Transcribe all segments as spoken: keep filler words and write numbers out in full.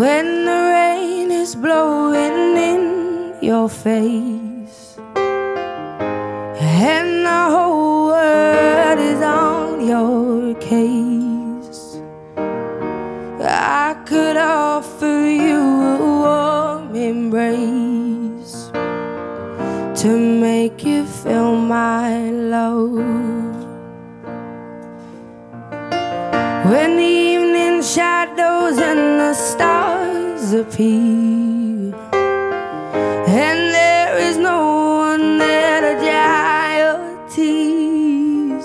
when the rain is blowing in your face and the whole world is on your case. I could offer you a warm embrace to make you feel my love. When the evening shadows and the stars appear and there is no one there to dry your tears,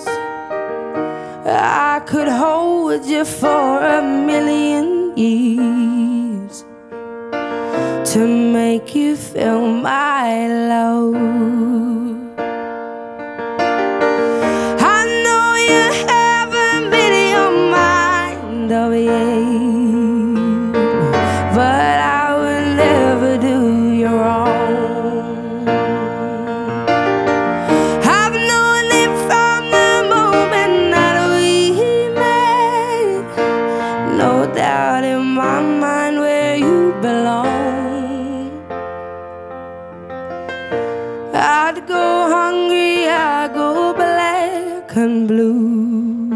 I could hold you for a million years to make you feel my love. I know you haven't been in your mind of it, but I will never do you wrong. I've known it from the moment that we met, no doubt in my mind where you belong. I'd go hungry, I'd go black and blue,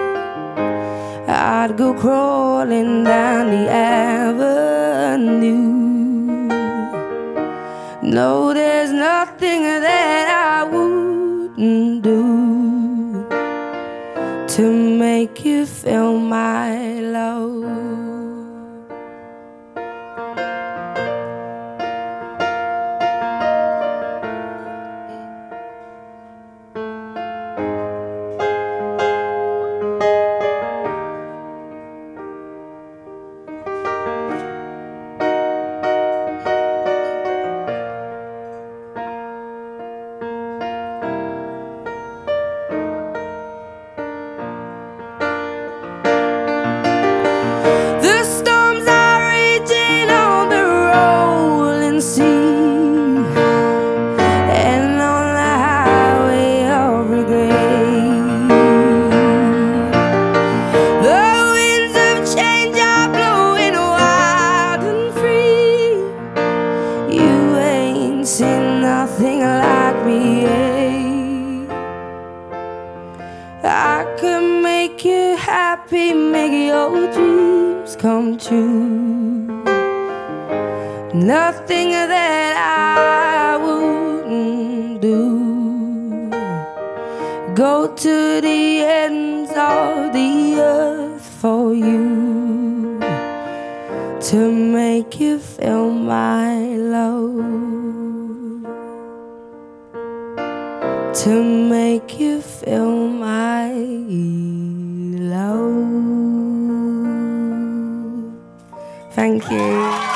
I'd go crawling down the avenue. No, there's nothing that I wouldn't do to make you feel my love. Nothing like me, I could make you happy, make your dreams come true. Nothing that I wouldn't do. Go to the ends of the earth for you to make you feel my love. To make you feel my love. Thank you.